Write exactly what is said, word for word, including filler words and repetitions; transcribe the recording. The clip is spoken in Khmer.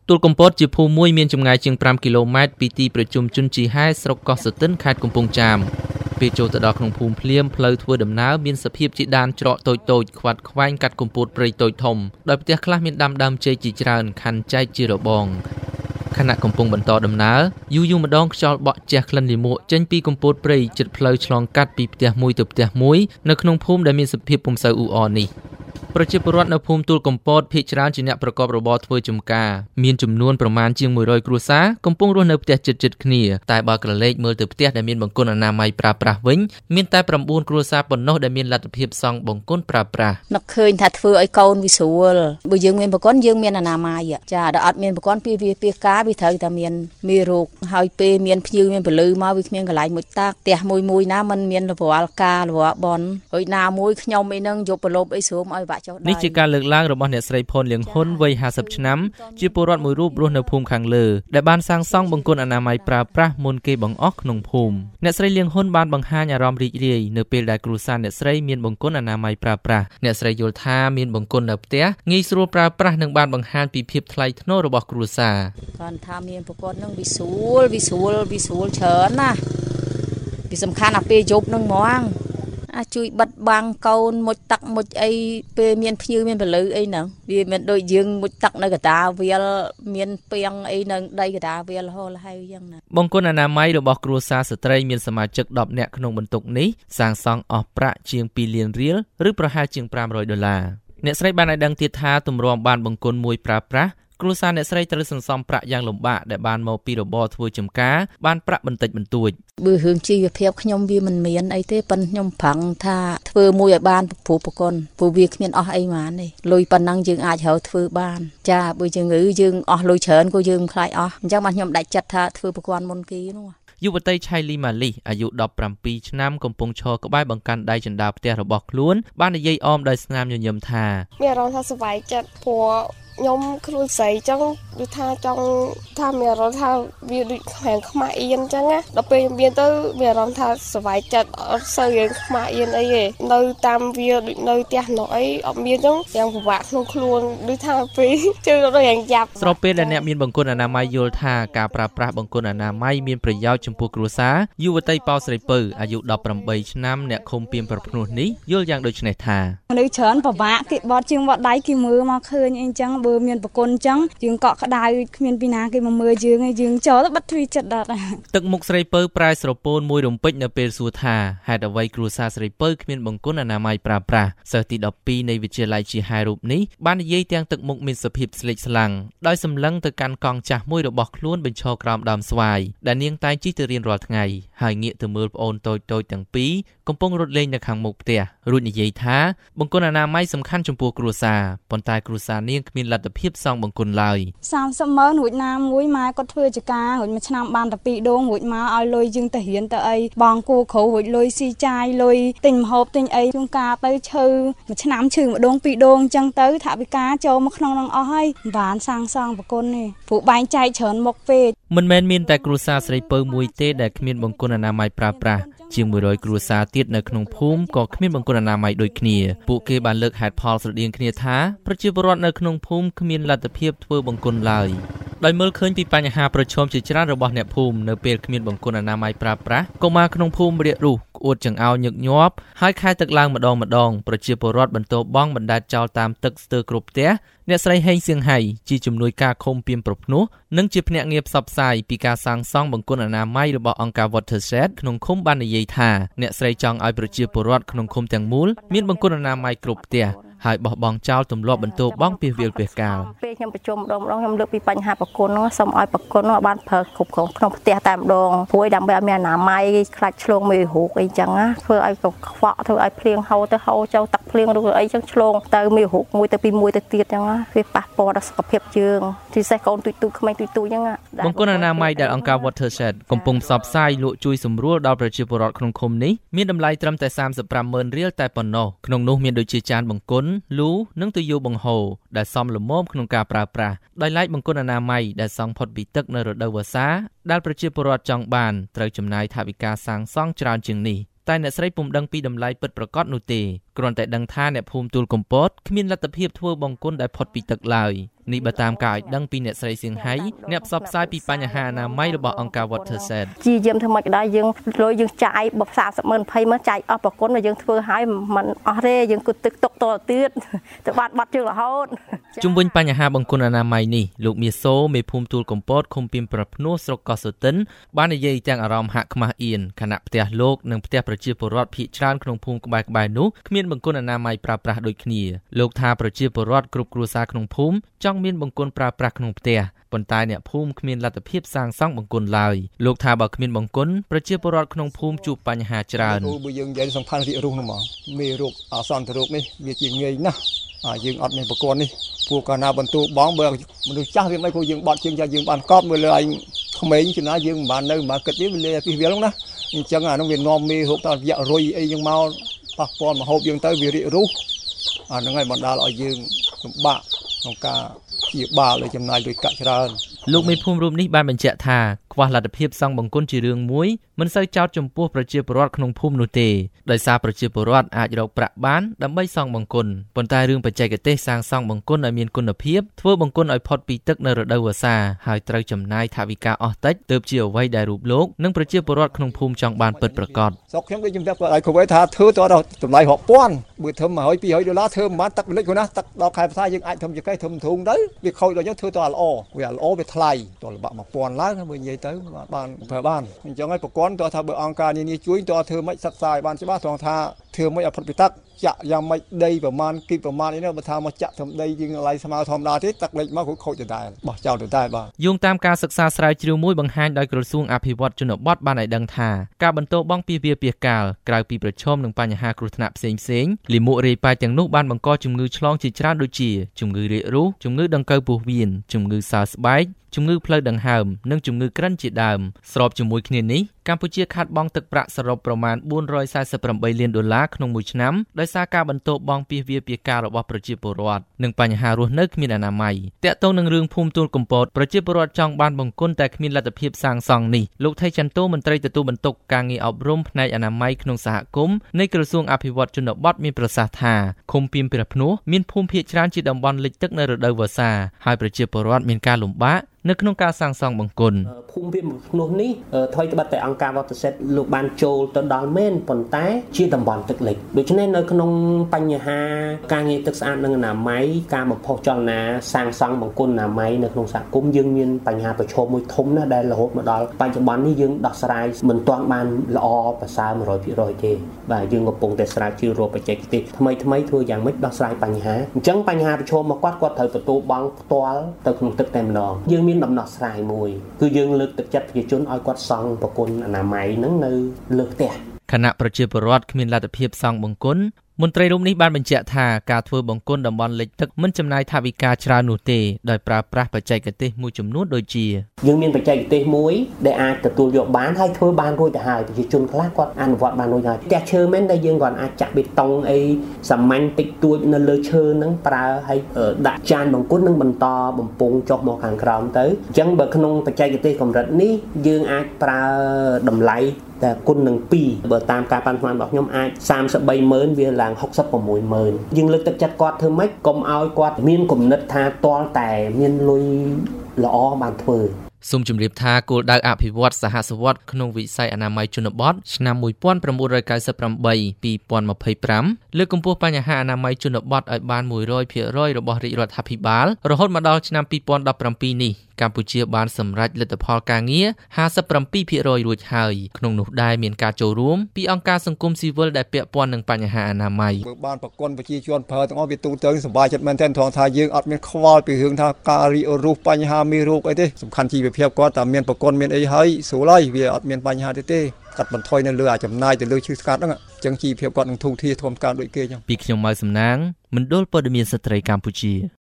ទូលកំពតជាភូមិមួយមានចម្ងាយជាងfiveគីឡូម៉ែត្រពីទីប្រជុំជនជីហែស្រុកកោះស្ទឹងខេត្តកំពង់ចាមពេលចូលទៅដល់ក្នុងភូមិភ្លាមផ្លូវធ្វើដំណើរមានសភាពជាដានច្រកតូចៗខ្វាត់ខ្វែងកាត់កំពូតព្រៃតូចធំដោយផ្ទះខ្លះមានដាំដើមចេកជាច្រើនខណ្ឌចែកជារបងខណៈកំពុងបន្តដំណើរយូរយូរម្ដងខ្យល់បក់ជះក្លិនលាមកចេញពីកំពូតព្រៃជិតផ្លូវឆ្លងកាត់ពីផ្ទះមួយទៅផ្ទះមួយនៅក្នុងភូមិដែលមានសភាពពុំសូវអ៊ូអរនេះប្រជាពលរដ្ឋនៅភូមិទូលកំពតភាគច្រើនជាអ្នកប្រកបរបរធ្វើចម្ការមានចំនួនប្រមាណជាងone hundredគ្រួសារកំពុងរស់នៅផ្ទះជិតៗគ្នាតែបើក្រឡេកមើលទៅផ្ទះដែលមានបង្គន់អនាម័យប្រើប្រាស់វិញមានតែnineគ្រួសារប៉ុណ្ណោះដែលមានលទ្ធភាពសង់បង្គន់ប្រើប្រាស់នឹកឃើញថាធ្វើឲ្យកូនវាស្រួលបើយើងមានបង្គន់យើងមានអនាម័យចាដល់អត់មានបង្គន់ពីវាពីការវាត្រូវតែមានមេរោគហើយពេលមានភ្ញៀវមានពលឺមកវាគ្មានកន្លែងមួយតាក់ផ្ទះមួយមួយណាมันមានរវល់ការរវល់បនហើយណាមួយខ្ញុំអីនឹងយកប្រឡូបអីស្រួមឲ្យបាក់ចុះនេះជាការលើកឡើងរបស់អ្នកស្រីផុនលៀងហ៊ុនវ័យfiftyឆ្នាំជាពលរដ្ឋមួយរូបរស់នៅភូមិខាងលើដែលបានសាងសង់បង្គន់អនាម័យប្រើប្រាស់មុនគេបង្អស់ក្នុងភូមិអ្នកស្រីលៀងហ៊ុនបានបង្ហាញអារម្មណ៍រីករាយនៅពេលដែលគ្រួសារអ្នកស្រីមានបង្គន់អនាម័យប្រើប្រាស់អ្នកស្រីយល់ថាមានបង្គន់នៅផ្ទះងាយស្រួលប្រើប្រាស់និងបានបង្ហាញពីភាពថ្លៃថ្នូររបស់គ្រួសារគាត់ថាមានបង្គន់នឹងវាស្រួលវាស្រួលវាស្រួលច្រើនណាវាសំខាន់អាពេលយប់នឹងហ្មងអាចជួយបិទបាំងកូនមុជទឹកមុជអីពេលមានភ្ញៀវមានពលឺអីហ្នឹងវាមិនដូចយើងមុជទឹកនៅកតាវាលមានពាំងអីនៅដីកតាវាលហោលហើយយ៉ាងណាបង្គន់អនាម័យរបស់គ្រួសារស្ត្រីមានសមាជិកtenនាក់ក្នុងបន្ទុកនេះសាងសង់អស់ប្រាក់ជាងtwoលានរៀលឬប្រហែលជាងfive hundredដុល្លារអ្នកស្រីបានឲ្យដឹងទៀតថាទម្រាំបានបង្គន់មួយប្រើប្រាស់គ្រួសារអ្នកស្រីត្រូវសន្សំប្រាក់យ៉ាងលំបាកដែលបានមកពីរបរធ្វើចម្ការបានប្រាក់បន្តិចបន្តួចបើរឿងជីវភាពខ្ញុំវាមិនមានអីទេប៉ុន្តែខ្ញុំប្រឹងថាធ្វើមួយឲ្យបានព្រោះប្រគុណព្រោះវាគ្មានអស់អីហ្មងនេះលុយប៉ុណ្ណឹងយើងអាចរកធ្វើបានចាបើយើងងឺយើងអស់លុយច្រើនក៏យើងខ្លាចអស់អញ្ចឹងបាទខ្ញុំដាច់ចិត្តថាធ្វើប្រគុណមុនគេនោះយុវតីឆៃលីម៉ាលីអាយុseventeenឆ្នាំកំពុងឈរក្បែរបង្កាន់ដៃចណ្ដាលផ្ទះរបស់ខ្លួនបាននិយាយអមដោយស្នាមញញឹមថាមានអារម្មណ៍ថាសុវ័យចិត្តព្រោះខ្ញុំខ្លួនស្រីចឹងដូចថាចង់ថាមានអារម្មណ៍ថាវាដូចខ្លាំងខ្មាស់អៀនចឹងណាដល់ពេលមានទៅមានអារម្មណ៍ថាសុវ័យចិត្តអត់សូវរៀងខ្មាស់អៀនអីទេនៅតាមវាដូចនៅផ្ទះនោះអីអត់មានចឹងយ៉ាងពិបាកក្នុងខ្លួនដូចថាពេលជឿដូចយ៉ាងយ៉ាប់ស្របពេលដែលអ្នកមានបង្គន់អនាម័យយល់ថាការប្រើប្រាស់បង្គន់អនាម័យមានប្រយោជន៍ចំពោះគ្រួសារយុវតីប៉ៅស្រីពៅអាយុeighteenឆ្នាំអ្នកឃុំពីមប្រភ្នោះនេះយល់យ៉ាងដូចនេះថាមនុស្សច្រើនពិបាកគេបត់ជាងវត្តដៃគេមើលមកឃើញអីចឹងបើមានប្រគុណចឹងយើងកក់ក្ដៅគ្មានពីណាគេមកមើលយើងឯងយើងចូលទៅបិទទ្វារចិត្តដល់ទឹកមុខស្រីពៅប្រែស្រពោនមួយរំពេចនៅពេលសួរថាហេតុអ្វីគ្រួសារស្រីពៅគ្មានបង្គន់អនាម័យប្រើប្រាស់សិស្សទីtwelveនៃវិទ្យាល័យជាហែរូបនេះបាននិយាយទាំងទឹកមុខមានសភាពស្លេកស្លាំងដោយសម្លឹងទៅកាន់កង់ចាស់មួយរបស់ខ្លួនបញ្ឈរក្រោមដើមស្វាយដែលនាងតែងជិះទៅរៀនរាល់ថ្ងៃហើយងាកទៅមើលប្អូនតូចៗទាំងពីរកំពុងរត់លេងនៅខាងមុខផ្ទះរួចនិយាយថាបង្គន់អនាម័យសំខាន់ចំពោះគ្រួសារប៉ុន្តែគ្រួសារនាងគ្មានលទ្ធភាពសងបង្គន់ឡើយ thirtyម៉ឺនរួចណាមួយម៉ែគាត់ធ្វើចការរួចមួយឆ្នាំបានតែtwoដងរួចមកឲ្យលុយយើងទៅរៀនទៅអីបងគូគ្រូរួចលុយស៊ីចាយលុយទិញម្ហូបទិញអីជួនកាលទៅឈឺមួយឆ្នាំឈឺម្ដងពីរដងអញ្ចឹងទៅថាវិការចូលមកក្នុងនឹងអស់ហើយមិនបានសាងសង់បង្គន់ទេព្រោះបែងចែកច្រើនមុខពេកមិនមែនមានតែគ្រួសារស្រីពៅមួយទេដែលគ្មានបង្គន់អនាម័យប្រើប្រាស់ជាងone hundredគ្រួសារទៀតនៅក្នុងភូមិក៏គ្មានបង្គន់អនាម័យដូចគ្នាពួកគេបានលើកហេតុផលស្រដៀងគ្នាថាប្រជាពលរដ្ឋនៅក្នុងភូមិគ្មានលទ្ធភាពធ្វើបង្គន់ឡើយដោយមើលឃើញពីបញ្ហាប្រឈមជាច្រើនរបស់អ្នកភូមិនៅពេលគ្មានបង្គន់អនាម័យប្រើប្រាស់កុមារក្នុងភូមិរាករូសក្អួតចង្អោរញឹកញាប់ហើយខែទឹកឡើងម្ដងម្ដងប្រជាពលរដ្ឋបន្តបង់បណ្តែតចោលតាមទឹកស្ទើរគ្រប់ផ្ទះអ្នកស្រីហេងសៀងហៃជាជំនួយការឃុំពីមប្រភ្នោះនិងជាភ្នាក់ងារផ្សព្វផ្សាយពីការសាងសង់បង្គន់អនាម័យរបស់អង្គការ Watershed ក្នុងឃុំបាននិយាយថាអ្នកស្រីចង់ឲ្យប្រជាពលរដ្ឋក្នុងឃុំទាំងមូលមានបង្គន់អនាម័យគ្រប់ផ្ទះហើយបោះបង់ចោលទម្លាប់បន្ទោបង់ពីវាលពីកាលពេលខ្ញុំប្រជុំម្ដងម្ដងខ្ញុំលើកពីបញ្ហាប្រគុណហ្នឹងសូមឲ្យប្រគុណហ្នឹងបានប្រើគ្រប់គ្រងក្នុងផ្ទះតែម្ដងព្រួយដើម្បីឲ្យមានអនាម័យខ្លាចឆ្លងមេរោគអីចឹងណាធ្វើឲ្យកខ្វក់ធ្វើឲ្យភ្លៀងហូរទៅហូរចូលទឹកភ្លៀងឬអីចឹងឆ្លងទៅមេរោគមួយទៅពីមួយទៅទៀតចឹងណាវាប៉ះពាល់ដល់សុខភាពយើងពិសេសកូនទូចទូចក្មេងទូចទូចចឹងណាបង្គន់អនាម័យដែលអង្គការ Watershed កំពុងផ្សព្វផ្សាយលក់ជួយសម្រួលដល់ប្រជាពលរដ្ឋក្នុងឃុំនេះមានតម្លៃត្រឹមតែthirty-fiveម៉ឺនរៀលតែប៉ុណ្ណោះក្នុងនោះមានដូចជាចានបង្គន់លូនិងទុយោបង្ហូរដែលសមល្មមក្នុងការប្រើប្រាស់ដោយឡែកបង្គន់អនាម័យដែលសង់ផុតពីទឹកនៅរដូវវស្សាដែលប្រជាពលរដ្ឋចង់បានត្រូវចំណាយថវិកាសាងសង់ច្រើនជាងនេះតែអ្នកស្រីពុំដឹងពីតម្លៃពិតប្រាកដនោះទេគ្រាន់តែដឹងថាអ្នកភូមិទូលកំពតគ្មានលទ្ធភាពធ្វើបង្គន់ដែលផុតពីទឹកឡើយនេះបើតាមការឲ្យដឹងពីអ្នកស្រីសៀងហៃអ្នកផ្សព្វផ្សាយពីបញ្ហាអនាម័យរបស់អង្គការ WaterSaid ជាយាមធ្វើម៉េចក៏ដោយយើងលុយយើងចាយបបសាមសិបម៉ឺនភ័យមកចាយអស់ប្រគុណយើងធ្វើឲ្យមិនអស់ទេយើងគិតទឹកទុកតទៀតទៅបាត់បាត់ជើងរហូតជុំវិញបញ្ហាបង្គន់អនាម័យនេះលោកមាសូមេភូមិទូលកំពតឃុំពីមប្រភ្នោះស្រុកកោះសូតិនបាននិយាយទាំងអារម្មណ៍ហាក់ខ្មាស់អៀនខណៈផ្ទះលោកនិងផ្ទះប្រជាពលរដ្ឋភាគច្រើនក្នុងភូមិក្បែរៗនោះគ្មានបង្គន់អនាម័យប្រើប្រាស់ដូចគ្នាលោកថាប្រជាពលរដ្ឋគ្រប់គ្រួសារក្នុងភូមិចង់មានបង្គន់ប្រើប្រាស់ក្នុងផ្ទះប៉ុន្តែអ្នកភូមិគ្មានលទ្ធភាពសាងសង់បង្គន់ឡើយលោកថាបើគ្មានបង្គន់ប្រជាពលរដ្ឋក្នុងភូមិជួបបញ្ហាច្រើនបើយើងនិយាយសំខាន់រាគរូសនោះមកមេរោគអាសន្នរោគនេះវាជាងាយណាស់យើងអត់មានបង្គន់នេះពួកកាលណាបន្ទូបងបើមនុស្សចាស់វាមិនគួរយើងបត់ជើងចាស់យើងបានកប់មើលលើឯងក្មេងចំណាយើងមិនបាននៅមិនបានគិតទេវាលេពីវាហ្នឹងណាអញ្ចឹងអានោះវានាំមេរោគតរយៈរុយអីយ៉ាងមកប៉ះពាល់មកហូបយើងទៅវារាគរូសអាហ្នឹងហើយបណ្ដាលឲ្យយើងលំបាកក្នុងការជាបាលឲ្យចំណាយលុយកាក់ច្រើនលោកមេភូមិរូបនេះបានបញ្ជាក់ថាខ្វះលទ្ធភាពសង់បង្គន់ជារឿងមួយមិនសូវចោទចំពោះប្រជាពលរដ្ឋក្នុងភូមិនោះទេដោយសារប្រជាពលរដ្ឋអាចរកប្រាក់បានដើម្បីសង់បង្គន់ប៉ុន្តែរឿងបច្ចេកទេសសាងសង់បង្គន់ឲ្យមានគុណភាពធ្វើបង្គន់ឲ្យផុតពីទឹកនៅរដូវវស្សាហើយត្រូវចំណាយថវិកាអស់តិចទើបជាអ្វីដែលរូបលោកនិងប្រជាពលរដ្ឋក្នុងភូមិចង់បានពិតប្រាកដស្រុកខ្ញុំដូចខ្ញុំប្រាប់គាត់ឲ្យគ្រូថាធ្វើតដល់តម្លៃរាប់ពាន់បើធ្វើមួយរយពីររយដុល្លារធ្វើមិនបានទឹកលិចគាត់ណាទឹកដល់ខែផ្សាយើងអាចធ្វើជាកេះធ្វើធុងទៅវាខូចដល់យើងធ្វើតល្អវាល្អវាថ្លៃតលបាក់មួយពាន់ឡើងបើនិយាយទៅបានប្រើបានអញ្ចឹងហើយប្រព័ន្ធតើថាបើអង្គការនានាជួយតើធ្វើម៉េចសិក្សាឲ្យបានច្បាស់ត្រង់ថាធ្វើម៉េចឲ្យផុតពីទឹកចាក់យ៉ាងម៉េចដីប្រមាណគីប្រមាណនេះបើថាមកចាក់ធំដីយើងឡៃស្មើធម្មតាទេទឹកលិចមកខូចទៅដែរបោះចោលទៅដែរបាទយោងតាមការសិក្សាស្រាវជ្រាវមួយបង្ហាញដោយក្រសួងអភិវឌ្ឍជនបទបានឲ្យដឹងថាការបន្តបង់ពីវាពាសកាលក្រៅពីប្រឈមនឹងបញ្ហាគ្រោះថ្នាក់ផ្សេងផ្សេងលាមករាយប៉ាយទាំងនោះបានបង្កជំងឺឆ្លងជាច្រើនដូចជាជំងឺរាគរូសជំងឺដង្កូវពោះវៀនជំងឺសើស្បែកជំងឺផ្លូវដង្ហើមនិងជំងឺក្រិនជាដើមស្របជាមួយគ្នានេះកម្ពុជាខាតបង់ទឹកប្រាក់សរុបប្រមាណបួនរយសែសិបប្រាំបីលានដុល្លារក្នុងមួយឆ្នាំដោយសារការបន្តបង់ពីវាពាសកាលរបស់ប្រជាពលរដ្ឋនិងបញ្ហារស់នៅគ្មានអនាម័យតាក់ទងនឹងរឿងភូមិទួលកំពតប្រជាពលរដ្ឋចង់បានបង្គន់តែគ្មានលទ្ធភាពសាងសង់នេះលោកថៃចន្ទោមន្ត្រីទទួលបន្ទុកការងារអប់រំផ្នែកអនាម័យក្នុងសហគមន៍នៃក្រសួងអភិវឌ្ឍជនបទមានប្រសាសន៍ថាឃុំពីមព្រះភ្នោះមានភូមិភាគច្រើនជាតំបន់លិចទឹកនៅរដូវវស្សាហើយប្រជាពលរដ្ឋមានការលំបាកនៅក្នុងការសាងសង់បង្គន់ភូមិពីមភ្នោះនេះថ្មីត្បិតតែអង្គការ WaterSaid លោកបានចូលទៅដល់មែនប៉ុន្តែជាតំបន់ទឹកលិចដូច្នេះនៅក្នុងបញ្ហាការងារទឹកស្អាតនិងអនាម័យការបំផុសចលនាសាងសង់បង្គន់អនាម័យនៅក្នុងសហគមន៍យើងមានបញ្ហាប្រឈមមួយធំណាស់ដែលរហូតមកដល់បច្ចុប្បន្ននេះយើងដោះស្រាយមិនទាន់បានល្អប្រសើរ một trăm phần trăm ទេបាទយើងកំពុងតែស្រាវជ្រាវរកបច្ចេកទេសថ្មីថ្មីធ្វើយ៉ាងម៉េចដោះស្រាយបញ្ហាអញ្ចឹងបញ្ហាប្រឈមមកគាត់គាត់ត្រូវទទួលបង់ផ្ទាល់ទៅក្នុងទឹកតែម្ដងយើងមានដំណោះស្រាយមួយគឺយើងលើកទឹកចិត្តប្រជាជនឲ្យគាត់សង់បង្គន់អនាម័យហ្នឹងនៅលើផ្ទះខណៈប្រជាពលរដ្ឋគ្មានលទ្ធភាពសង់បង្គន់មន្ត្រីរូបនេះបានបញ្ជាក់ថាការធ្វើបង្គន់តំបន់លិចទឹកមិនចំណាយថវិកាច្រើននោះទេដោយប្រើប្រាស់បច្ចេកទេសមួយចំនួនដូចជាយើងមានបច្ចេកទេសមួយដែលអាចទទួលយកបានហើយធ្វើបានរួចទៅហើយប្រជាជនខ្លះគាត់អនុវត្តបានរួចហើយផ្ទះឈើមែនដែលយើងគាត់អាចចាក់បេតុងអីសាមញ្ញតិចតួចនៅលើឈើហ្នឹងប្រើឲ្យដាក់ចានបង្គន់និងបន្តបំពង់ចុះមកខាងក្រោមទៅអញ្ចឹងបើក្នុងបច្ចេកទេសកម្រិតនេះយើងអាចប្រើតម្លៃតែគុណនឹងពីរបើតាមការប៉ាន់ស្មានរបស់ខ្ញុំអាចសាមសិបបីម៉ឺនវាឡើងហុកសិបប្រាំមួយម៉ឺនយើងលើកទឹកចិត្តគាត់ធ្វើម៉េចកុំឲ្យគាត់មានគំនិតថាទាល់តែមានលុយល្អបានធ្វើសូមជម្រាបថាគោលដៅអភិវឌ្ឍសហសវត្តក្នុងវិស័យអនាម័យជនបទឆ្នាំmột nghìn chín trăm chín mươi tám ពីរnghìnยี่สิบห้าលើកកម្ពស់បញ្ហាអនាម័យជនបទឲ្យបានmột trăm phần trămរបស់រាជរដ្ឋាភិបាលរហូតមកដល់ឆ្នាំtwo thousand seventeenនេះកម្ពុជាបានសម្រេចលទ្ធផលការងារfifty-seven percentរួចហើយក្នុងនោះដែរមានការចូលរួមពីអង្គការសង្គមស៊ីវិលដែលពាក់ព័ន្ធនឹងបញ្ហាអនាម័យបើបានប្រព័ន្ធប្រជាជនប្រើទាំងអស់វាទូទៅសប្បាយចិត្តមែនទែនត្រង់ថាយើងអត់មានខ្វល់ពីរឿងថាការរីករូសបញ្ហាមេរោគអីទេសំខាន់ជីវភាពគាត់តែមានប្រព័ន្ធមានអីហើយស្រួលហើយវាអត់មានបញ្ហាទេទេកាត់បន្ថយនៅលើអាចំណាយទៅលើឈឺស្កាត់ហ្នឹងអញ្ចឹងជីវភាពគាត់នឹងធូរធារធំការដូចគេអញ្ចឹងពីខ្ញុំម៉ៅសំណាងមណ្ឌលព័ត៌មានស្ត្រីកម្ពុជា